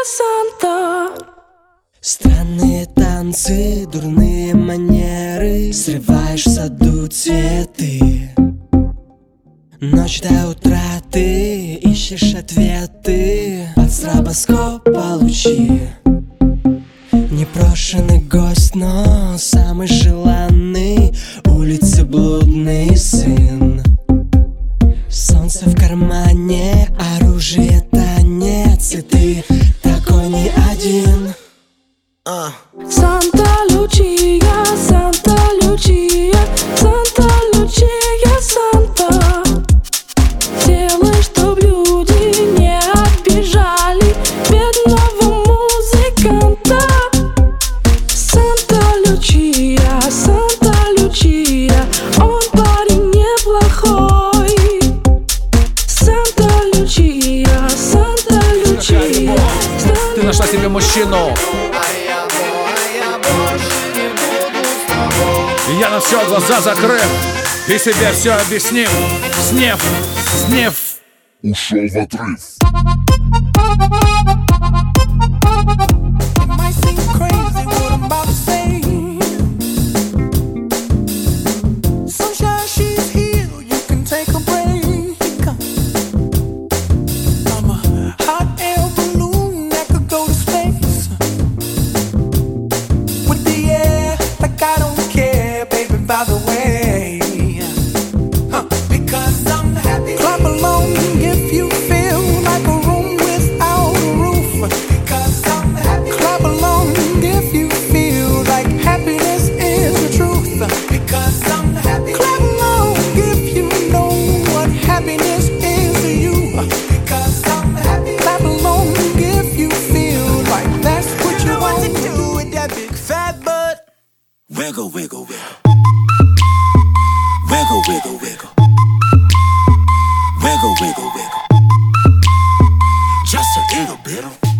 Санта. Странные танцы, дурные манеры, срываешь в саду цветы. Ночь до утра ты ищешь ответы, под стробоскоп получи. Непрошенный гость, но самый желанный, улицы блудный сын. Солнце в кармане, оружие, танец, и ты такой не один. Санта Лючия, Санта Лючия, Санта Лючия, Санта. Делай, чтоб люди не обижали бедного музыканта. Санта Лючия, Санта Лючия, он парень неплохой. Санта Лючия, Санта Лючия. Ты нашла себе мужчину. Я на все глаза закрыв и себе все объяснив. Снев ушел в отрыв. By the way, because I'm happy. Clap along if you feel like a room without a roof. Because I'm happy. Clap along if you feel like happiness is the truth. Because I'm happy. Clap along if you know what happiness is to you. Because I'm happy. Clap along if you feel like that's what you want to do with that big fat butt. Wiggle, wiggle, wiggle. Wiggle, wiggle, wiggle. Wiggle, wiggle, wiggle. Just a little bit.